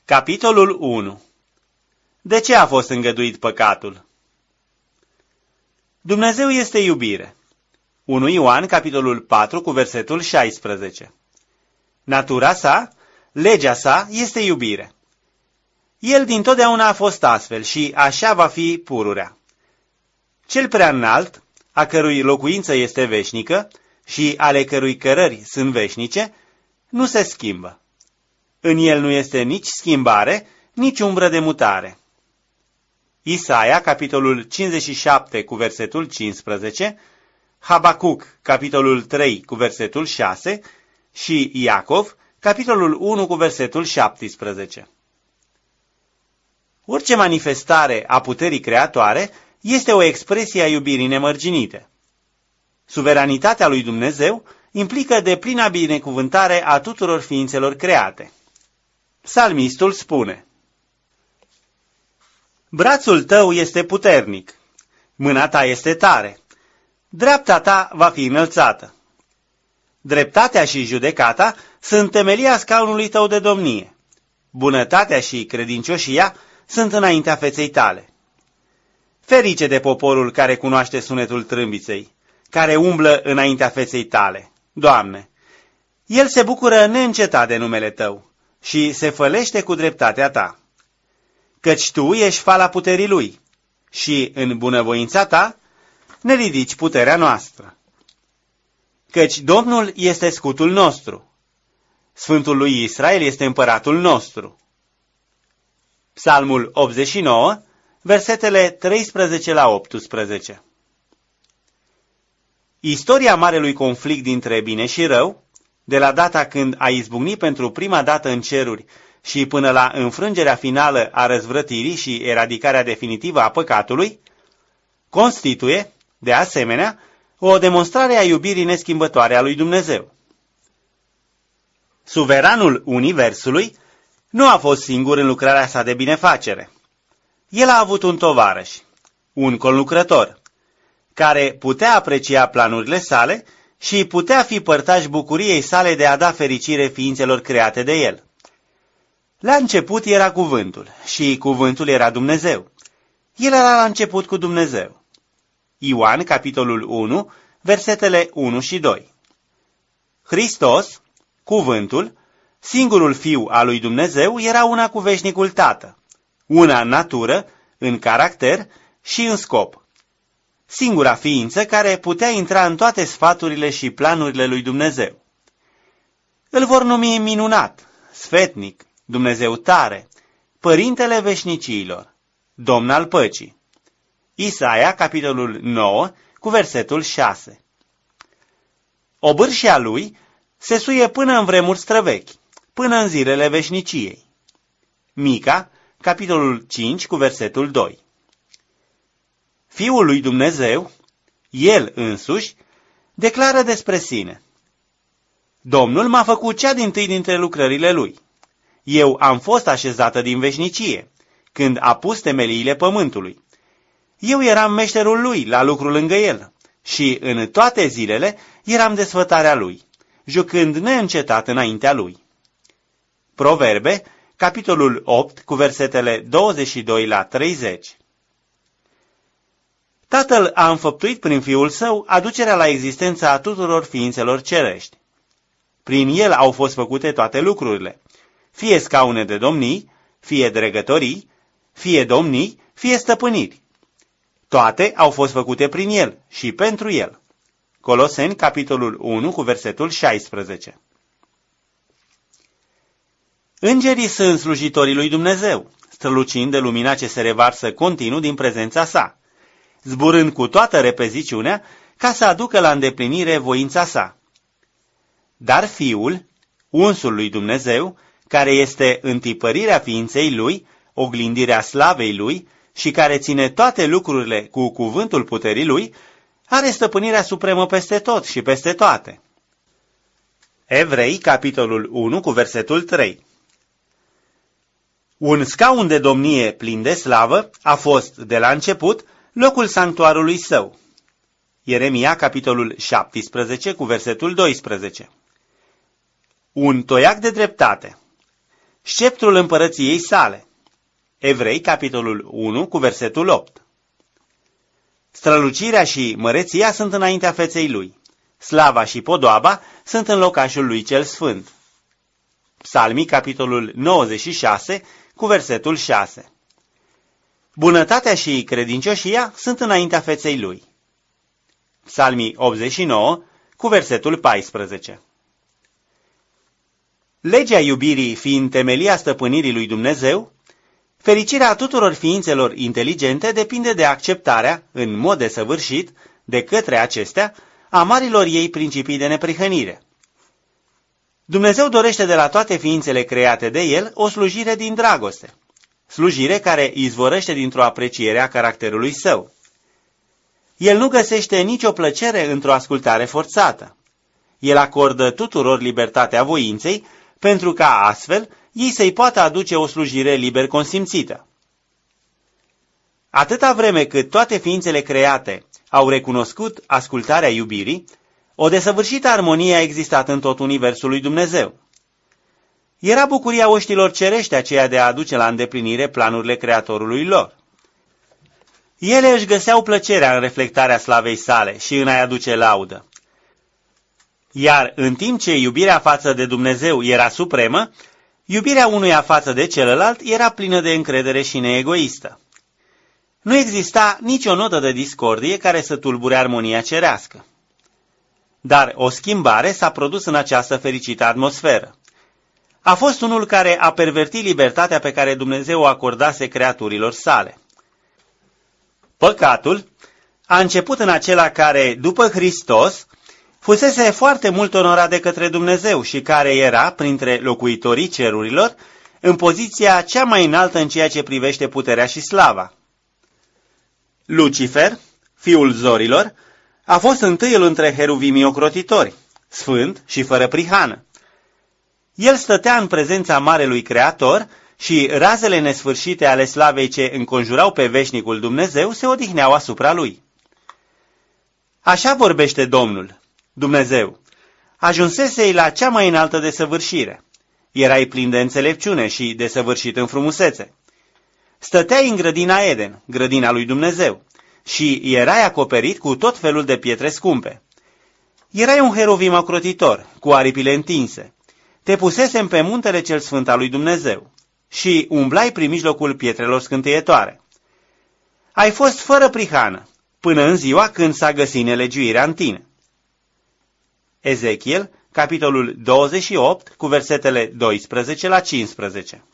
Capitolul 1. De ce a fost îngăduit păcatul? Dumnezeu este iubire. 1 Ioan, capitolul 4, cu versetul 16. Natura sa, legea sa, este iubire. El dintotdeauna a fost astfel și așa va fi pururea. Cel prea înalt, a cărui locuință este veșnică și ale cărui cărări sunt veșnice, nu se schimbă. În el nu este nici schimbare, nici umbră de mutare. Isaia, capitolul 57, cu versetul 15, Habacuc, capitolul 3, cu versetul 6 și Iacov, capitolul 1, cu versetul 17. Orice manifestare a puterii creatoare este o expresie a iubirii nemărginite. Suveranitatea lui Dumnezeu implică deplina binecuvântare a tuturor ființelor create. Psalmistul spune: brațul tău este puternic, mâna ta este tare, dreapta ta va fi înălțată. Dreptatea și judecata sunt temelia scaunului tău de domnie. Bunătatea și credincioșia sunt înaintea feței tale. Ferice de poporul care cunoaște sunetul trâmbiței, care umblă înaintea feței tale, Doamne! El se bucură neîncetat de numele tău și se fălește cu dreptatea ta. Căci tu ești fala puterii lui și în bunăvoința ta ne ridici puterea noastră. Căci Domnul este scutul nostru, Sfântul lui Israel este împăratul nostru. Psalmul 89, versetele 13 la 18. Istoria marelui conflict dintre bine și rău, de la data când a izbucnit pentru prima dată în ceruri și până la înfrângerea finală a răzvrătirii și eradicarea definitivă a păcatului, constituie, de asemenea, o demonstrare a iubirii neschimbătoare a lui Dumnezeu. Suveranul Universului nu a fost singur în lucrarea sa de binefacere. El a avut un tovarăș, un conlucrător, care putea aprecia planurile sale și putea fi părtaș bucuriei sale de a da fericire ființelor create de el. La început era cuvântul și cuvântul era Dumnezeu. El era la început cu Dumnezeu. Ioan, capitolul 1, versetele 1 și 2. Hristos, cuvântul, singurul Fiu al lui Dumnezeu, era una cu veșnicul Tată, una în natură, în caracter și în scop. Singura ființă care putea intra în toate sfaturile și planurile lui Dumnezeu. Îl vor numi minunat, sfetnic, Dumnezeu tare, Părintele veșniciilor, Domn al păcii. Isaia, capitolul 9, cu versetul 6. Obârșia lui se suie până în vremuri străvechi, până în zilele veșniciei. Mica, capitolul 5, cu versetul 2. Fiul lui Dumnezeu, El însuși, declară despre sine: Domnul m-a făcut cea dintâi dintre lucrările Lui. Eu am fost așezată din veșnicie, când a pus temeliile pământului. Eu eram meșterul Lui la lucru lângă El și în toate zilele eram desfătarea Lui, jucând neîncetat înaintea Lui. Proverbe, capitolul 8, cu versetele 22 la 30. Tatăl a înfăptuit prin Fiul Său aducerea la existența a tuturor ființelor cerești. Prin El au fost făcute toate lucrurile, fie scaune de domnii, fie dregătorii, fie domnii, fie stăpâniri. Toate au fost făcute prin El și pentru El. Coloseni, capitolul 1, cu versetul 16. Îngerii sunt slujitorii lui Dumnezeu, strălucind de lumina ce se revarsă continuu din prezența sa, zburând cu toată repeziciunea ca să aducă la îndeplinire voința sa. Dar Fiul, unsul lui Dumnezeu, care este întipărirea ființei Lui, oglindirea slavei Lui și care ține toate lucrurile cu cuvântul puterii Lui, are stăpânirea supremă peste tot și peste toate. Evrei, capitolul 1, cu versetul 3. Un scaun de domnie plin de slavă a fost, de la început, locul sanctuarului său. Ieremia, capitolul 17, cu versetul 12. Un toiac de dreptate. sceptrul împărăției sale. Evrei, capitolul 1, cu versetul 8. Strălucirea și măreția sunt înaintea feței lui. Slava și podoaba sunt în locașul lui cel sfânt. Psalmii, capitolul 96, cu versetul 6. Bunătatea și credincioșia sunt înaintea feței lui. Psalmii 89, cu versetul 14. Legea iubirii fiind temelia stăpânirii lui Dumnezeu, fericirea tuturor ființelor inteligente depinde de acceptarea, în mod desăvârșit, de către acestea, a marilor ei principii de neprihănire. Dumnezeu dorește de la toate ființele create de El o slujire din dragoste, slujire care izvorăște dintr-o apreciere a caracterului său. El nu găsește nicio plăcere într-o ascultare forțată. El acordă tuturor libertatea voinței, pentru ca astfel ei să-i poată aduce o slujire liber consimțită. Atâta vreme cât toate ființele create au recunoscut ascultarea iubirii, o desăvârșită armonie a existat în tot universul lui Dumnezeu. Era bucuria oștilor cerești aceea de a aduce la îndeplinire planurile Creatorului lor. Ele își găseau plăcerea în reflectarea slavei sale și în a-i aduce laudă. Iar în timp ce iubirea față de Dumnezeu era supremă, iubirea unuia față de celălalt era plină de încredere și neegoistă. Nu exista nicio notă de discordie care să tulbure armonia cerească. Dar o schimbare s-a produs în această fericită atmosferă. A fost unul care a pervertit libertatea pe care Dumnezeu o acordase creaturilor sale. Păcatul a început în acela care, după Hristos, fusese foarte mult onorat de către Dumnezeu și care era, printre locuitorii cerurilor, în poziția cea mai înaltă în ceea ce privește puterea și slava. Lucifer, fiul zorilor, a fost întâiul între heruvimii ocrotitori, sfânt și fără prihană. El stătea în prezența Marelui Creator și razele nesfârșite ale slavei ce înconjurau pe veșnicul Dumnezeu se odihneau asupra lui. Așa vorbește Domnul, Dumnezeu, ajunsesei la cea mai înaltă desăvârșire. Erai plin de înțelepciune și desăvârșit în frumusețe. Stăteai în grădina Eden, grădina lui Dumnezeu, și erai acoperit cu tot felul de pietre scumpe. Erai un heruvim ocrotitor, cu aripile întinse. Te pusesem pe muntele cel sfânt al lui Dumnezeu și umblai prin mijlocul pietrelor scânteietoare. Ai fost fără prihană, până în ziua când s-a găsit nelegiuirea în tine. Ezechiel, capitolul 28, cu versetele 12 la 15.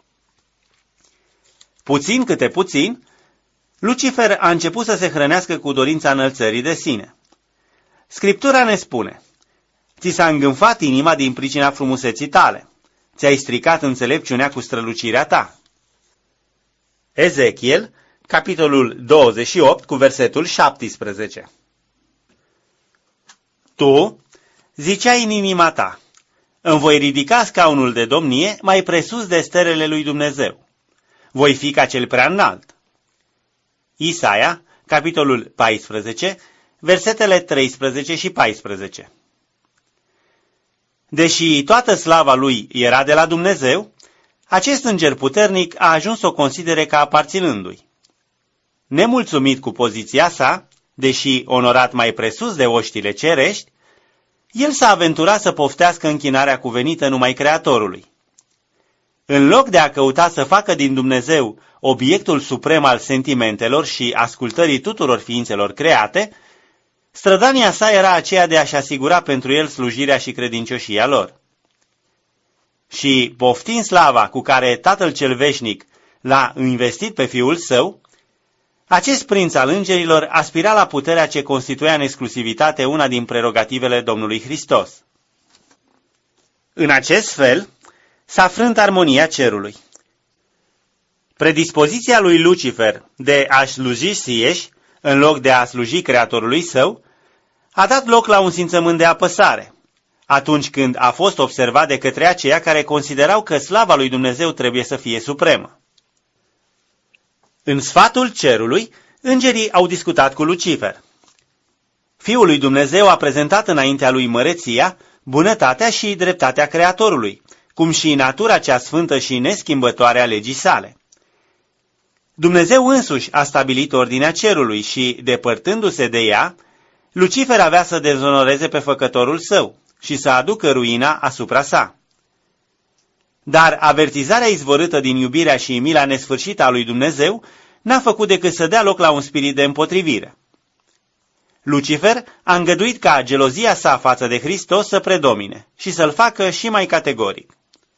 Puțin câte puțin, Lucifer a început să se hrănească cu dorința înălțării de sine. Scriptura ne spune: ți s-a îngânfat inima din pricina frumuseții tale, ți-ai stricat înțelepciunea cu strălucirea ta. Ezechiel, capitolul 28, cu versetul 17. Tu ziceai în inima ta: îmi voi ridica scaunul de domnie mai presus de stelele lui Dumnezeu. Voi fi ca cel prea înalt. Isaia, capitolul 14, versetele 13 și 14. Deși toată slava lui era de la Dumnezeu, acest înger puternic a ajuns să o considere ca aparținându-i. Nemulțumit cu poziția sa, deși onorat mai presus de oștile cerești, el s-a aventurat să poftească închinarea cuvenită numai Creatorului. În loc de a căuta să facă din Dumnezeu obiectul suprem al sentimentelor și ascultării tuturor ființelor create, strădania sa era aceea de a-și asigura pentru el slujirea și credincioșia lor. Și, poftind slava cu care Tatăl cel Veșnic l-a investit pe Fiul Său, acest prinț al îngerilor aspira la puterea ce constituia în exclusivitate una din prerogativele Domnului Hristos. În acest fel, s-a frânt armonia cerului. Predispoziția lui Lucifer de a-și sluji sieși, în loc de a sluji Creatorului său, a dat loc la un simțământ de apăsare, atunci când a fost observat de către aceia care considerau că slava lui Dumnezeu trebuie să fie supremă. În sfatul cerului, îngerii au discutat cu Lucifer. Fiul lui Dumnezeu a prezentat înaintea lui măreția, bunătatea și dreptatea Creatorului, cum și natura cea sfântă și neschimbătoare a legii sale. Dumnezeu însuși a stabilit ordinea cerului și, depărtându-se de ea, Lucifer avea să dezonoreze pe făcătorul său și să aducă ruina asupra sa. Dar avertizarea izvorâtă din iubirea și mila nesfârșită a lui Dumnezeu n-a făcut decât să dea loc la un spirit de împotrivire. Lucifer a îngăduit ca gelozia sa față de Hristos să predomine și să-l facă și mai categoric.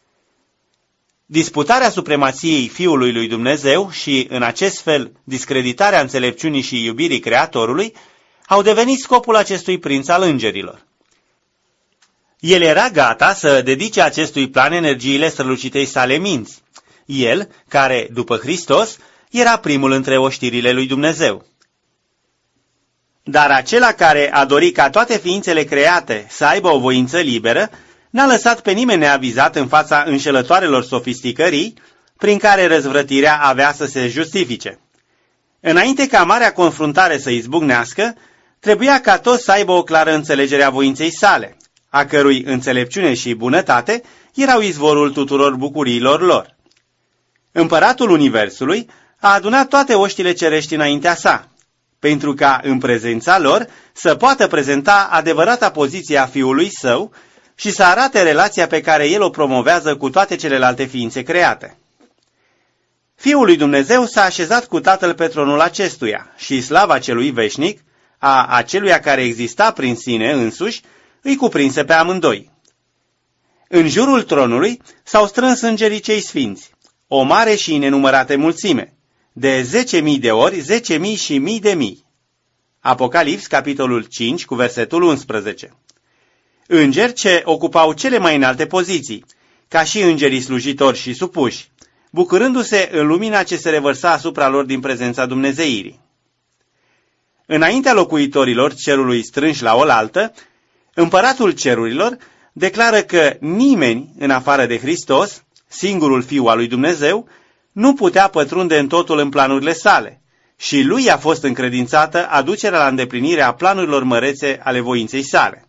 Disputarea supremației Fiului lui Dumnezeu și, în acest fel, discreditarea înțelepciunii și iubirii Creatorului au devenit scopul acestui prinț al îngerilor. El era gata să dedice acestui plan energiile strălucitei sale minți, el, care, după Hristos, era primul între oștirile lui Dumnezeu. Dar acela care a dorit ca toate ființele create să aibă o voință liberă, n-a lăsat pe nimeni neavizat în fața înșelătoarelor sofisticării prin care răzvrătirea avea să se justifice. Înainte ca marea confruntare să izbucnească, trebuia ca toți să aibă o clară înțelegere a voinței sale, a cărui înțelepciune și bunătate erau izvorul tuturor bucuriilor lor. Împăratul Universului a adunat toate oștile cerești înaintea sa, pentru ca în prezența lor să poată prezenta adevărata poziție a Fiului Său și să arate relația pe care El o promovează cu toate celelalte ființe create. Fiul lui Dumnezeu s-a așezat cu Tatăl pe tronul acestuia și slava celui veșnic, a aceluia care exista prin sine însuși, îi cuprinse pe amândoi. În jurul tronului s-au strâns îngerii cei sfinți, o mare și nenumărată mulțime, de 10.000 de ori 10.000 și mii de mii. Apocalips, capitolul 5, cu versetul 11. Îngeri ce ocupau cele mai înalte poziții, ca și îngerii slujitori și supuși, bucurându-se în lumina ce se revărsa asupra lor din prezența Dumnezeirii. Înaintea locuitorilor cerului strânși la oaltă, împăratul cerurilor declară că nimeni, în afară de Hristos, singurul Fiu al lui Dumnezeu, nu putea pătrunde în totul în planurile sale și lui a fost încredințată aducerea la îndeplinire a planurilor mărețe ale voinței sale.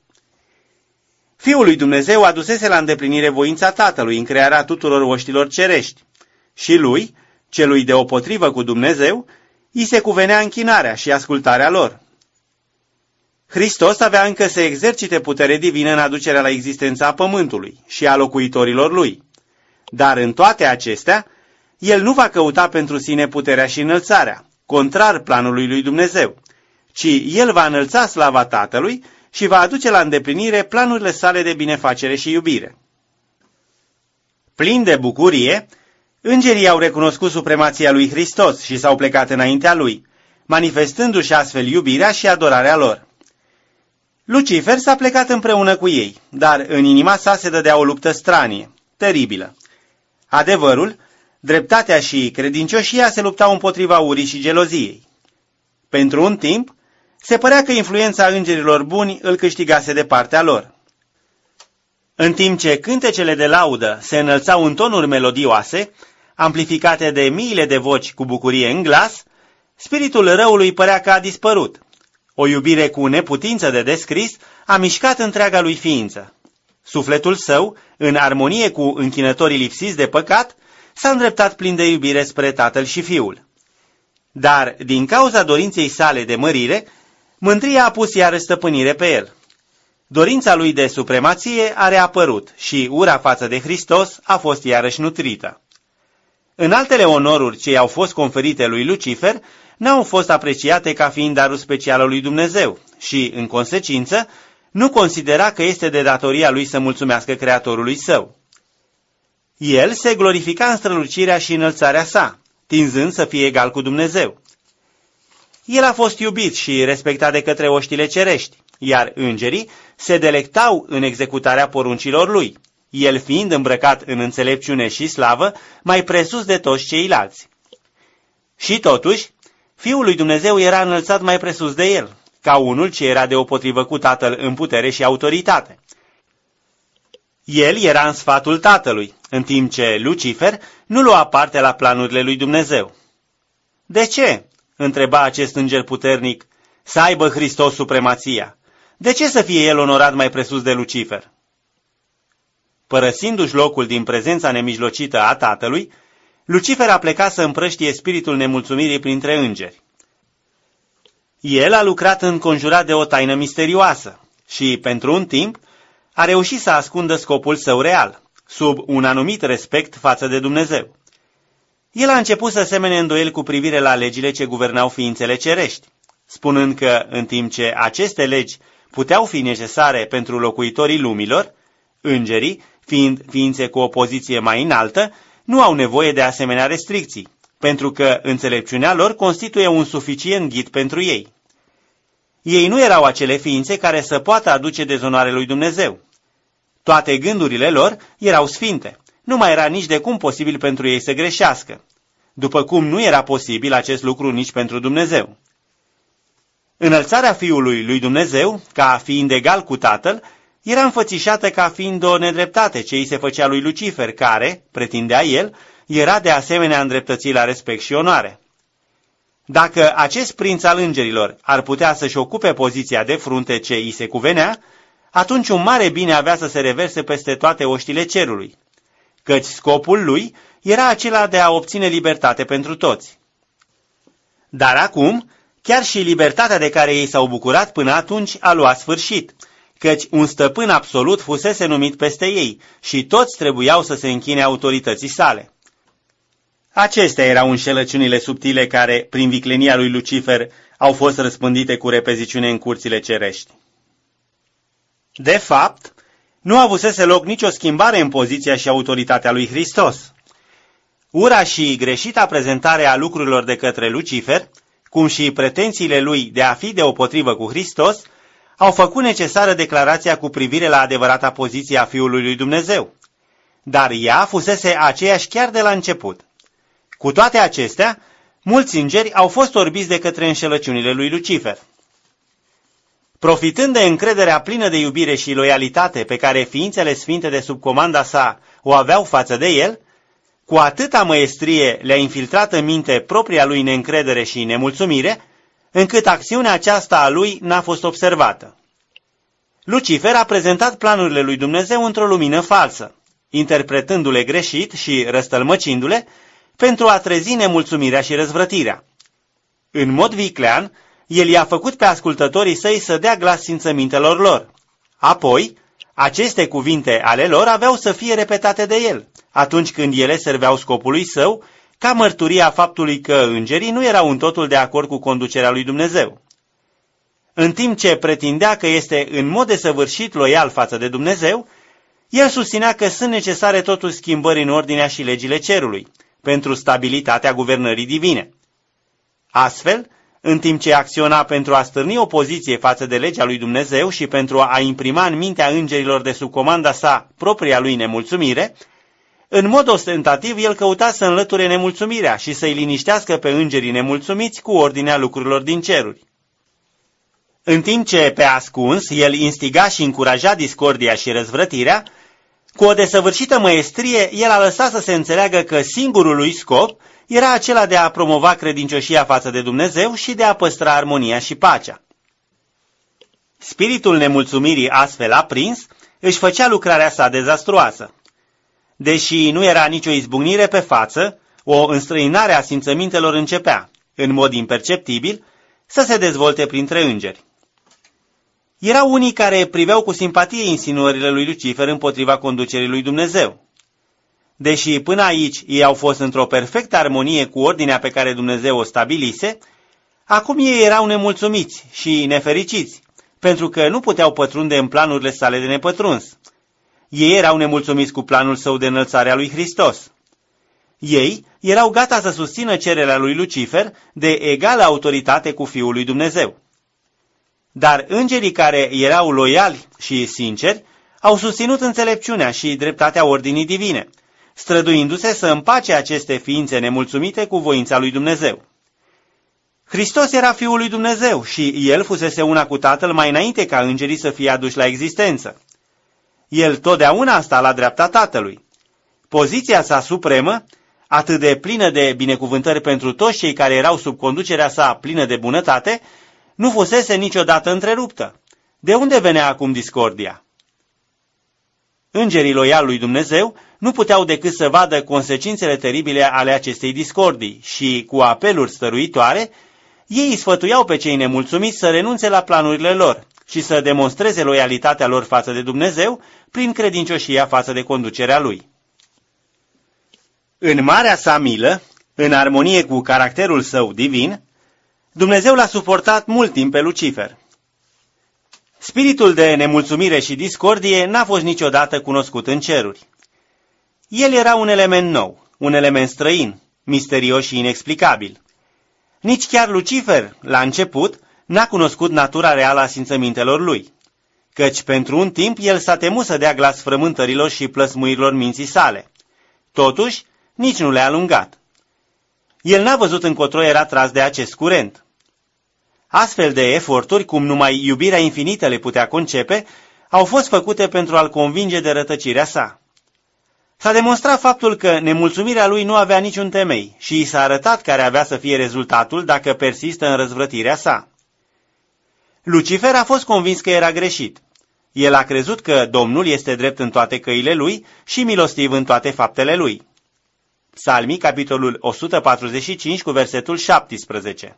Fiul lui Dumnezeu adusese la îndeplinire voința Tatălui în crearea tuturor oștilor cerești și lui, celui deopotrivă cu Dumnezeu, îi se cuvenea închinarea și ascultarea lor. Hristos avea încă să exercite putere divină în aducerea la existența pământului și a locuitorilor lui, dar în toate acestea, el nu va căuta pentru sine puterea și înălțarea, contrar planului lui Dumnezeu, ci el va înălța slava Tatălui și va aduce la îndeplinire planurile sale de binefacere și iubire. Plin de bucurie, îngerii au recunoscut supremația lui Hristos și s-au plecat înaintea lui, manifestându-și astfel iubirea și adorarea lor. Lucifer s-a plecat împreună cu ei, dar în inima sa se dădea o luptă stranie, teribilă. Adevărul, dreptatea și credincioșia se luptau împotriva urii și geloziei. Pentru un timp, se părea că influența îngerilor buni îl câștigase de partea lor. În timp ce cântecele de laudă se înălțau în tonuri melodioase, amplificate de miile de voci cu bucurie în glas, spiritul răului părea că a dispărut. O iubire cu neputință de descris a mișcat întreaga lui ființă. Sufletul său, în armonie cu închinătorii lipsiți de păcat, s-a îndreptat plin de iubire spre Tatăl și Fiul. Dar, din cauza dorinței sale de mărire, mândria a pus iară stăpânire pe el. Dorința lui de supremație a reapărut și ura față de Hristos a fost iarăși nutrită. În altele onoruri ce i-au fost conferite lui Lucifer n-au fost apreciate ca fiind darul special al lui Dumnezeu și, în consecință, nu considera că este de datoria lui să mulțumească Creatorului său. El se glorifica în strălucirea și înălțarea sa, tinzând să fie egal cu Dumnezeu. El a fost iubit și respectat de către oștile cerești, iar îngerii se delectau în executarea poruncilor lui, el fiind îmbrăcat în înțelepciune și slavă mai presus de toți ceilalți. Și totuși, Fiul lui Dumnezeu era înălțat mai presus de el, ca unul ce era deopotrivă cu Tatăl în putere și autoritate. El era în sfatul Tatălui, în timp ce Lucifer nu lua parte la planurile lui Dumnezeu. De ce, întreba acest înger puternic, să aibă Hristos supremația? De ce să fie el onorat mai presus de Lucifer? părăsindu-și locul din prezența nemijlocită a Tatălui, Lucifer a plecat să împrăștie spiritul nemulțumirii printre îngeri. El a lucrat înconjurat de o taină misterioasă și, pentru un timp, a reușit să ascundă scopul său real, sub un anumit respect față de Dumnezeu. El a început să semene îndoieli cu privire la legile ce guvernau ființele cerești, spunând că, în timp ce aceste legi puteau fi necesare pentru locuitorii lumilor, îngerii, fiind ființe cu o poziție mai înaltă, nu au nevoie de asemenea restricții, pentru că înțelepciunea lor constituie un suficient ghid pentru ei. Ei nu erau acele ființe care să poată aduce dezonoare lui Dumnezeu. Toate gândurile lor erau sfinte, nu mai era nici de cum posibil pentru ei să greșească, după cum nu era posibil acest lucru nici pentru Dumnezeu. Înălțarea Fiului lui Dumnezeu, ca fiind egal cu Tatăl, era înfățișată ca fiind o nedreptate ce îi se făcea lui Lucifer, care, pretindea el, era de asemenea îndreptățit la respect și onoare. Dacă acest prinț al îngerilor ar putea să-și ocupe poziția de frunte ce îi se cuvenea, atunci un mare bine avea să se reverse peste toate oștile cerului, căci scopul lui era acela de a obține libertate pentru toți. Dar acum, chiar și libertatea de care ei s-au bucurat până atunci a luat sfârșit, căci un stăpân absolut fusese numit peste ei și toți trebuiau să se închine autorității sale. Acestea erau înșelăciunile subtile care, prin viclenia lui Lucifer, au fost răspândite cu repeziciune în curțile cerești. De fapt, nu avusese loc nicio schimbare în poziția și autoritatea lui Hristos. Ura și greșita prezentare a lucrurilor de către Lucifer, cum și pretențiile lui de a fi deopotrivă cu Hristos, au făcut necesară declarația cu privire la adevărata poziție a Fiului lui Dumnezeu. Dar ea fusese aceeași chiar de la început. Cu toate acestea, mulți îngeri au fost orbiți de către înșelăciunile lui Lucifer. Profitând de încrederea plină de iubire și loialitate pe care ființele sfinte de sub comanda sa o aveau față de el, cu atâta măestrie le-a infiltrat în minte propria lui neîncredere și nemulțumire, încât acțiunea aceasta a lui n-a fost observată. Lucifer a prezentat planurile lui Dumnezeu într-o lumină falsă, interpretându-le greșit și răstălmăcindu-le pentru a trezi nemulțumirea și răzvrătirea. În mod viclean, el i-a făcut pe ascultătorii săi să dea glas simțămintelor lor. Apoi, aceste cuvinte ale lor aveau să fie repetate de el, atunci când ele serveau scopului său, ca mărturia faptului că îngerii nu erau în totul de acord cu conducerea lui Dumnezeu. În timp ce pretindea că este în mod desăvârșit loial față de Dumnezeu, el susținea că sunt necesare totuși schimbări în ordinea și legile cerului, pentru stabilitatea guvernării divine. Astfel, în timp ce acționa pentru a stârni opoziție față de legea lui Dumnezeu și pentru a imprima în mintea îngerilor de sub comanda sa propria lui nemulțumire, în mod ostentativ el căuta să înlăture nemulțumirea și să-i liniștească pe îngerii nemulțumiți cu ordinea lucrurilor din ceruri. În timp ce, pe ascuns, el instiga și încuraja discordia și răzvrătirea, cu o desăvârșită măestrie, el a lăsat să se înțeleagă că singurul lui scop era acela de a promova credincioșia față de Dumnezeu și de a păstra armonia și pacea. Spiritul nemulțumirii astfel aprins își făcea lucrarea sa dezastruoasă. Deși nu era nicio izbucnire pe față, o înstrăinare a simțămintelor începea, în mod imperceptibil, să se dezvolte printre îngeri. Erau unii care priveau cu simpatie insinuările lui Lucifer împotriva conducerii lui Dumnezeu. Deși până aici ei au fost într-o perfectă armonie cu ordinea pe care Dumnezeu o stabilise, acum ei erau nemulțumiți și nefericiți, pentru că nu puteau pătrunde în planurile sale de nepătruns. Ei erau nemulțumiți cu planul său de înălțare a lui Hristos. Ei erau gata să susțină cererea lui Lucifer de egală autoritate cu Fiul lui Dumnezeu. Dar îngerii care erau loiali și sinceri au susținut înțelepciunea și dreptatea ordinii divine, străduindu-se să împace aceste ființe nemulțumite cu voința lui Dumnezeu. Hristos era Fiul lui Dumnezeu și El fusese una cu Tatăl mai înainte ca îngerii să fie aduși la existență. El totdeauna a stat la dreapta Tatălui. Poziția sa supremă, atât de plină de binecuvântări pentru toți cei care erau sub conducerea sa plină de bunătate, nu fusese niciodată întreruptă. De unde venea acum discordia? Îngerii loiali lui Dumnezeu nu puteau decât să vadă consecințele teribile ale acestei discordii și, cu apeluri stăruitoare, ei îi sfătuiau pe cei nemulțumiți să renunțe la planurile lor și să demonstreze loialitatea lor față de Dumnezeu prin credincioșia față de conducerea lui. În marea sa milă, în armonie cu caracterul său divin, Dumnezeu l-a suportat mult timp pe Lucifer. Spiritul de nemulțumire și discordie n-a fost niciodată cunoscut în ceruri. El era un element nou, un element străin, misterios și inexplicabil. Nici chiar Lucifer, la început, n-a cunoscut natura reală a simțămintelor lui, căci pentru un timp el s-a temut să dea glas frământărilor și plăsmuirilor minții sale. Totuși, nici nu le-a alungat. El n-a văzut încotro era tras de acest curent. Astfel de eforturi, cum numai iubirea infinită le putea concepe, au fost făcute pentru a-l convinge de rătăcirea sa. S-a demonstrat faptul că nemulțumirea lui nu avea niciun temei și i s-a arătat care avea să fie rezultatul dacă persistă în răzvrătirea sa. Lucifer a fost convins că era greșit. El a crezut că Domnul este drept în toate căile lui și milostiv în toate faptele lui. Psalmii, capitolul 145, cu versetul 17.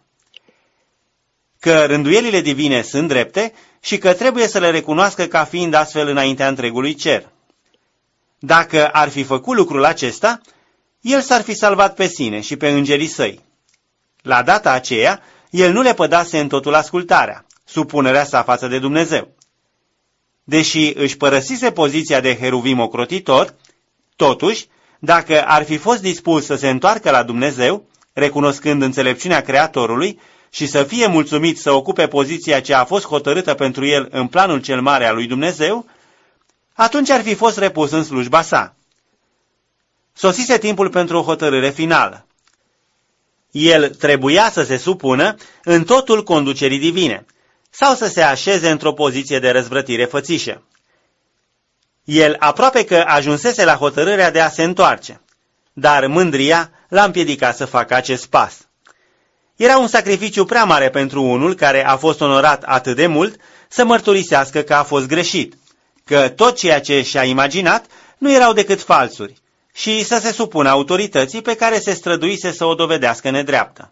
Că rânduielile divine sunt drepte și că trebuie să le recunoască ca fiind astfel înaintea întregului cer. Dacă ar fi făcut lucrul acesta, el s-ar fi salvat pe sine și pe îngerii săi. La data aceea, el nu le pădase în totul ascultarea, supunerea sa față de Dumnezeu. Deși își părăsise poziția de heruvim ocrotitor, totuși, dacă ar fi fost dispus să se întoarcă la Dumnezeu, recunoscând înțelepciunea Creatorului și să fie mulțumit să ocupe poziția ce a fost hotărâtă pentru el în planul cel mare al lui Dumnezeu, atunci ar fi fost repus în slujba sa. Sosise timpul pentru o hotărâre finală. El trebuia să se supună în totul conducerii divine sau să se așeze într-o poziție de răzvrătire fățișă. El aproape că ajunsese la hotărârea de a se întoarce, dar mândria l-a împiedicat să facă acest pas. Era un sacrificiu prea mare pentru unul care a fost onorat atât de mult să mărturisească că a fost greșit, că tot ceea ce și-a imaginat nu erau decât falsuri și să se supună autorității pe care se străduise să o dovedească nedreaptă.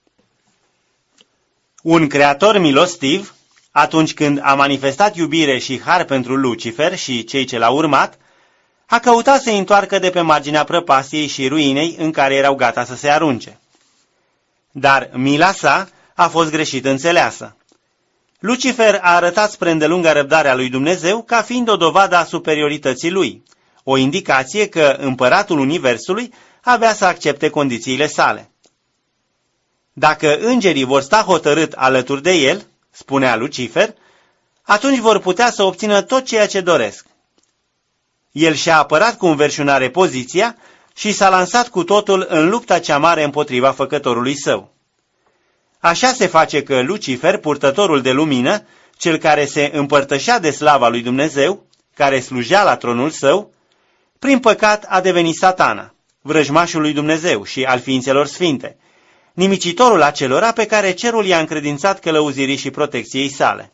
Un creator milostiv, atunci când a manifestat iubire și har pentru Lucifer și cei ce l-au urmat, a căutat să-i întoarcă de pe marginea prăpastiei și ruinei în care erau gata să se arunce. Dar mila sa a fost greșit înțeleasă. Lucifer a arătat spre îndelunga răbdarea lui Dumnezeu ca fiind o dovadă a superiorității lui, o indicație că împăratul universului avea să accepte condițiile sale. Dacă îngerii vor sta hotărât alături de el, spunea Lucifer, atunci vor putea să obțină tot ceea ce doresc. El și-a apărat cu înverșunare poziția și s-a lansat cu totul în lupta cea mare împotriva făcătorului său. Așa se face că Lucifer, purtătorul de lumină, cel care se împărtășea de slava lui Dumnezeu, care slujea la tronul său, prin păcat a devenit Satana, vrăjmașul lui Dumnezeu și al ființelor sfinte, nimicitorul acelora pe care cerul i-a încredințat călăuzirii și protecției sale.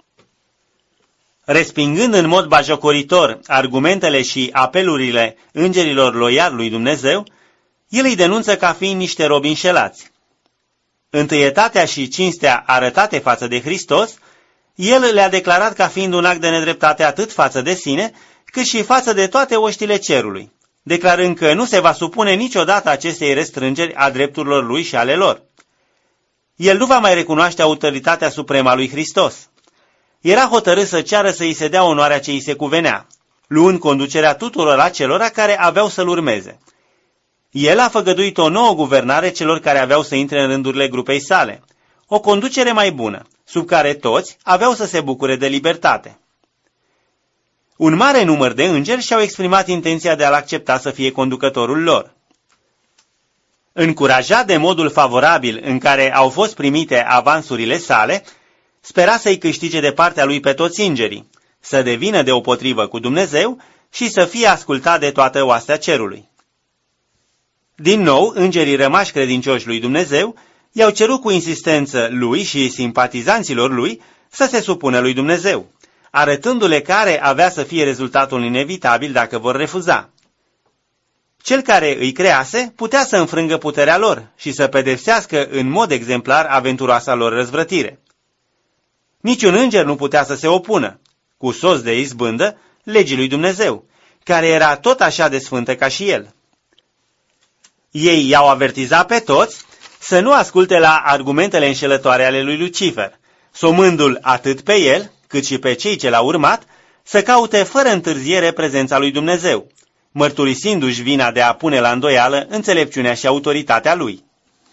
Respingând în mod batjocoritor argumentele și apelurile îngerilor loiali lui Dumnezeu, el îi denunță ca fiind niște robi înșelați. Întâietatea și cinstea arătate față de Hristos, el le-a declarat ca fiind un act de nedreptate atât față de sine, cât și față de toate oștile cerului, declarând că nu se va supune niciodată acestei restrângeri a drepturilor lui și ale lor. El nu va mai recunoaște autoritatea supremă a lui Hristos. Era hotărât să ceară să îi se dea onoarea ce îi se cuvenea, luând conducerea tuturor acelora care aveau să-l urmeze. El a făgăduit o nouă guvernare celor care aveau să intre în rândurile grupei sale, o conducere mai bună, sub care toți aveau să se bucure de libertate. Un mare număr de îngeri și-au exprimat intenția de a-l accepta să fie conducătorul lor. Încurajat de modul favorabil în care au fost primite avansurile sale, spera să-i câștige de partea lui pe toți îngerii, să devină deopotrivă cu Dumnezeu și să fie ascultat de toată oastea cerului. Din nou, îngerii rămași credincioși lui Dumnezeu i-au cerut cu insistență lui și simpatizanților lui să se supună lui Dumnezeu, arătându-le care avea să fie rezultatul inevitabil dacă vor refuza. Cel care îi crease putea să înfrângă puterea lor și să pedepsească în mod exemplar aventuroasa lor răzvrătire. Niciun înger nu putea să se opună, cu sos de izbândă, legii lui Dumnezeu, care era tot așa de sfântă ca și el. Ei i-au avertizat pe toți să nu asculte la argumentele înșelătoare ale lui Lucifer, somându-l atât pe el, cât și pe cei ce l-au urmat, să caute fără întârziere prezența lui Dumnezeu, mărturisindu-și vina de a pune la îndoială înțelepciunea și autoritatea lui.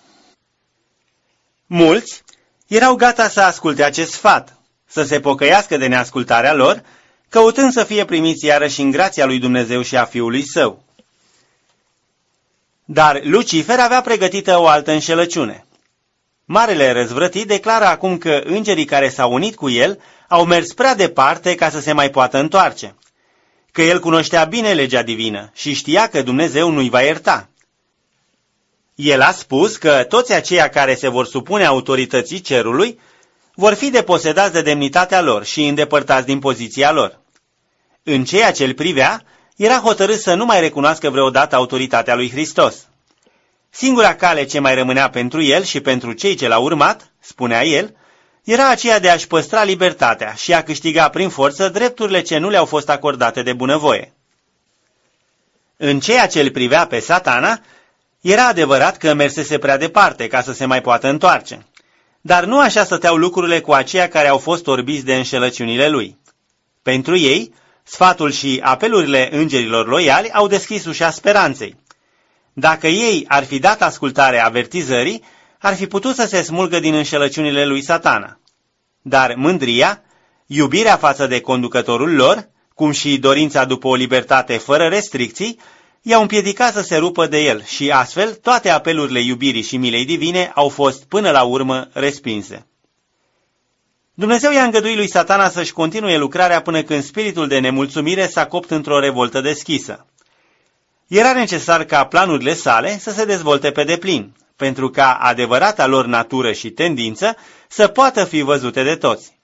Mulți erau gata să asculte acest sfat, să se pocăiască de neascultarea lor, căutând să fie primiți iarăși în grația lui Dumnezeu și a Fiului Său. Dar Lucifer avea pregătită o altă înșelăciune. Marele răzvrătit declară acum că îngerii care s-au unit cu el au mers prea departe ca să se mai poată întoarce, că el cunoștea bine legea divină și știa că Dumnezeu nu-i va ierta. El a spus că toți aceia care se vor supune autorității cerului vor fi deposedați de demnitatea lor și îndepărtați din poziția lor. În ceea ce îl privea, era hotărât să nu mai recunoască vreodată autoritatea lui Hristos. Singura cale ce mai rămânea pentru el și pentru cei ce l-au urmat, spunea el, era aceea de a-și păstra libertatea și a câștiga prin forță drepturile ce nu le-au fost acordate de bunăvoie. În ceea ce îl privea pe Satana, era adevărat că mersese prea departe ca să se mai poată întoarce, dar nu așa stăteau lucrurile cu aceia care au fost orbiți de înșelăciunile lui. Pentru ei, sfatul și apelurile îngerilor loiali au deschis ușa speranței. Dacă ei ar fi dat ascultare avertizării, ar fi putut să se smulgă din înșelăciunile lui Satana. Dar mândria, iubirea față de conducătorul lor, cum și dorința după o libertate fără restricții, i-au împiedicat să se rupă de el și astfel toate apelurile iubirii și milei divine au fost până la urmă respinse. Dumnezeu i-a îngăduit lui Satana să-și continue lucrarea până când spiritul de nemulțumire s-a copt într-o revoltă deschisă. Era necesar ca planurile sale să se dezvolte pe deplin, pentru ca adevărata lor natură și tendință să poată fi văzute de toți.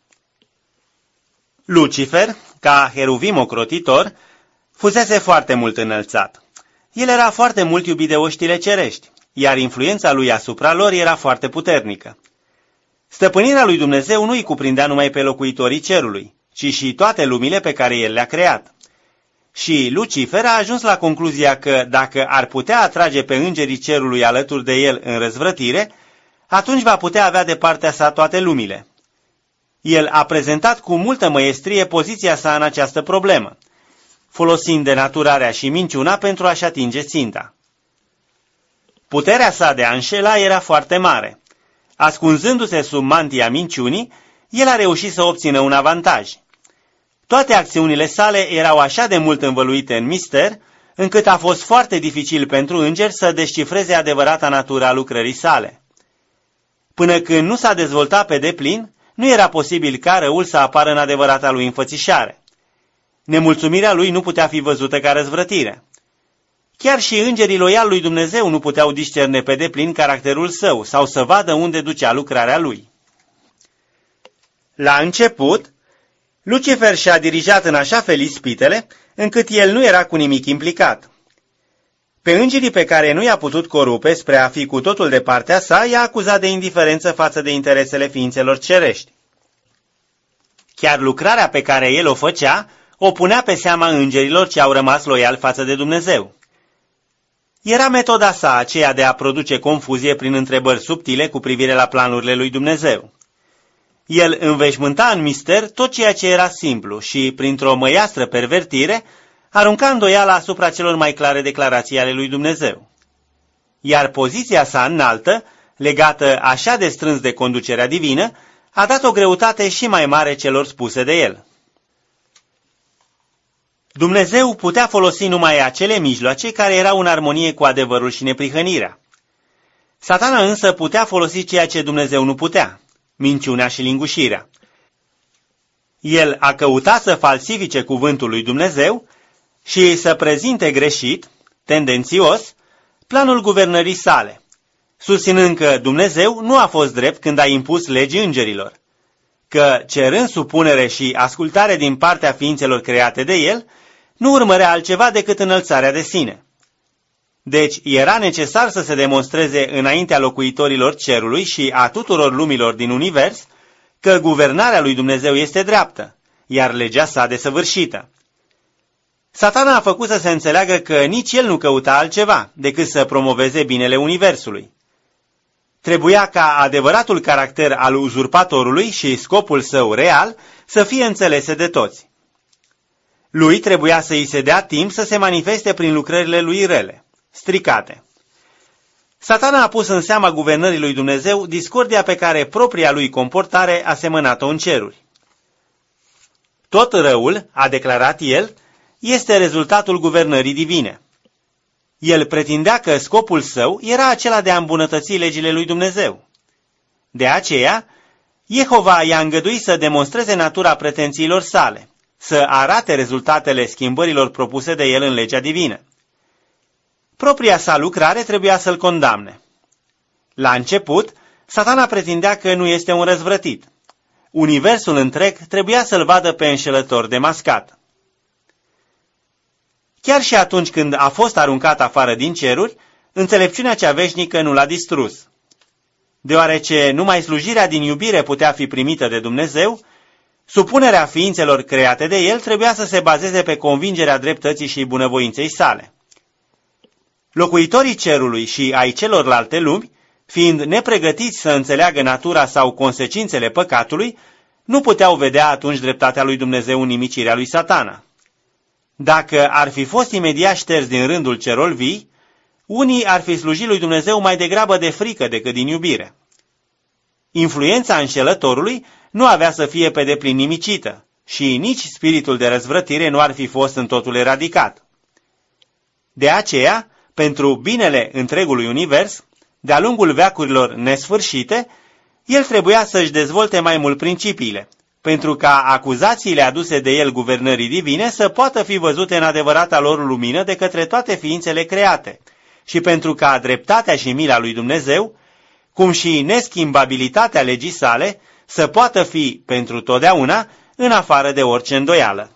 Lucifer, ca heruvim ocrotitor, fusese foarte mult înălțat. El era foarte mult iubit de oștile cerești, iar influența lui asupra lor era foarte puternică. Stăpânirea lui Dumnezeu nu îi cuprindea numai pe locuitorii cerului, ci și toate lumile pe care el le-a creat. Și Lucifer a ajuns la concluzia că dacă ar putea atrage pe îngerii cerului alături de el în răzvrătire, atunci va putea avea de partea sa toate lumile. El a prezentat cu multă măiestrie poziția sa în această problemă, folosind denaturarea și minciuna pentru a-și atinge ținta. Puterea sa de a înșela era foarte mare. Ascunzându-se sub mantia minciunii, el a reușit să obțină un avantaj. Toate acțiunile sale erau așa de mult învăluite în mister, încât a fost foarte dificil pentru îngeri să descifreze adevărata natură a lucrării sale. Până când nu s-a dezvoltat pe deplin, nu era posibil ca răul să apară în adevărata lui înfățișare. Nemulțumirea lui nu putea fi văzută ca răzvrătire. Chiar și îngerii loiali lui Dumnezeu nu puteau discerne pe deplin caracterul său sau să vadă unde ducea lucrarea lui. La început, Lucifer și-a dirijat în așa fel ispitele, încât el nu era cu nimic implicat. Pe îngerii pe care nu i-a putut corupe spre a fi cu totul de partea sa, i-a acuzat de indiferență față de interesele ființelor cerești. Chiar lucrarea pe care el o făcea, o punea pe seama îngerilor ce au rămas loiali față de Dumnezeu. Era metoda sa aceea de a produce confuzie prin întrebări subtile cu privire la planurile lui Dumnezeu. El înveșmânta în mister tot ceea ce era simplu și, printr-o măiastră pervertire, arunca îndoiala asupra celor mai clare declarații ale lui Dumnezeu. Iar poziția sa înaltă, legată așa de strâns de conducerea divină, a dat o greutate și mai mare celor spuse de el. Dumnezeu putea folosi numai acele mijloace care erau în armonie cu adevărul și neprihănirea. Satana însă putea folosi ceea ce Dumnezeu nu putea, minciunea și lingușirea. El a căutat să falsifice cuvântul lui Dumnezeu și să prezinte greșit, tendențios, planul guvernării sale, susținând că Dumnezeu nu a fost drept când a impus legi îngerilor, că, cerând supunere și ascultare din partea ființelor create de el, nu urmărea altceva decât înălțarea de sine. Deci era necesar să se demonstreze înaintea locuitorilor cerului și a tuturor lumilor din univers că guvernarea lui Dumnezeu este dreaptă, iar legea sa desăvârșită. Satana a făcut să se înțeleagă că nici el nu căuta altceva decât să promoveze binele universului. Trebuia ca adevăratul caracter al uzurpatorului și scopul său real să fie înțelese de toți. Lui trebuia să îi se dea timp să se manifeste prin lucrările lui rele, stricate. Satana a pus în seama guvernării lui Dumnezeu discordia pe care propria lui comportare a semănat-o în ceruri. Tot răul, a declarat el, este rezultatul guvernării divine. El pretindea că scopul său era acela de a îmbunătăți legile lui Dumnezeu. De aceea, Jehova i-a îngăduit să demonstreze natura pretențiilor sale, să arate rezultatele schimbărilor propuse de el în legea divină. Propria sa lucrare trebuia să-l condamne. La început, Satana pretindea că nu este un răzvrătit. Universul întreg trebuia să-l vadă pe înșelător demascat. Chiar și atunci când a fost aruncat afară din ceruri, înțelepciunea cea veșnică nu l-a distrus. Deoarece numai slujirea din iubire putea fi primită de Dumnezeu, supunerea ființelor create de el trebuia să se bazeze pe convingerea dreptății și bunăvoinței sale. Locuitorii cerului și ai celorlalte lumi, fiind nepregătiți să înțeleagă natura sau consecințele păcatului, nu puteau vedea atunci dreptatea lui Dumnezeu în nimicirea lui Satana. Dacă ar fi fost imediat șters din rândul celor vii, unii ar fi slujit lui Dumnezeu mai degrabă de frică decât din iubire. Influența înșelătorului nu avea să fie pe deplin nimicită și nici spiritul de răzvrătire nu ar fi fost în totul eradicat. De aceea, pentru binele întregului univers, de-a lungul veacurilor nesfârșite, el trebuia să-și dezvolte mai mult principiile, pentru ca acuzațiile aduse de el guvernării divine să poată fi văzute în adevărata lor lumină de către toate ființele create și pentru ca dreptatea și mila lui Dumnezeu, cum și neschimbabilitatea legii sale, să poată fi pentru totdeauna în afară de orice îndoială.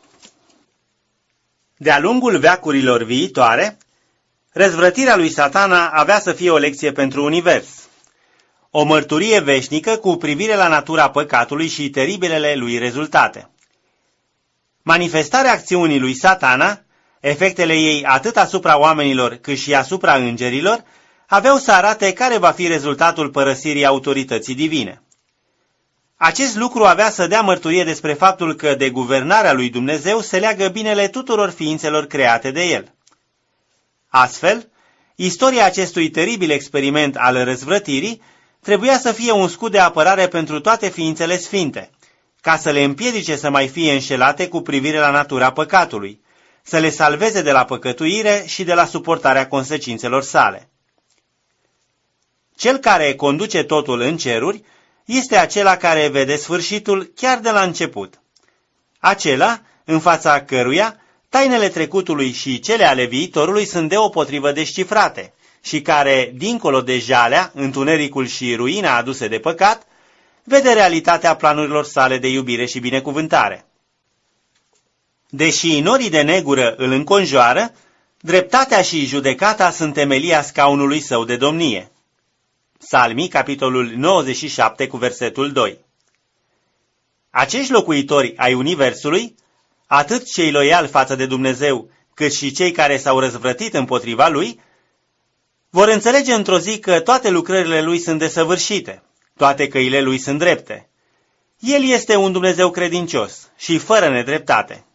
De-a lungul veacurilor viitoare, răzvrătirea lui Satana avea să fie o lecție pentru univers, o mărturie veșnică cu privire la natura păcatului și teribilele lui rezultate. Manifestarea acțiunii lui Satana, efectele ei atât asupra oamenilor cât și asupra îngerilor, aveau să arate care va fi rezultatul părăsirii autorității divine. Acest lucru avea să dea mărturie despre faptul că de guvernarea lui Dumnezeu se leagă binele tuturor ființelor create de el. Astfel, istoria acestui teribil experiment al răzvrătirii trebuia să fie un scut de apărare pentru toate ființele sfinte, ca să le împiedice să mai fie înșelate cu privire la natura păcatului, să le salveze de la păcătuire și de la suportarea consecințelor sale. Cel care conduce totul în ceruri este acela care vede sfârșitul chiar de la început. Acela, în fața căruia tainele trecutului și cele ale viitorului sunt deopotrivă descifrate și care, dincolo de jalea, întunericul și ruina aduse de păcat, vede realitatea planurilor sale de iubire și binecuvântare. Deși norii de negură îl înconjoară, dreptatea și judecata sunt temelia scaunului său de domnie. Psalmii, capitolul 97, cu versetul 2. Acești locuitori ai universului, atât cei loiali față de Dumnezeu, cât și cei care s-au răzvrătit împotriva lui, vor înțelege într-o zi că toate lucrările lui sunt desăvârșite, toate căile lui sunt drepte. El este un Dumnezeu credincios și fără nedreptate.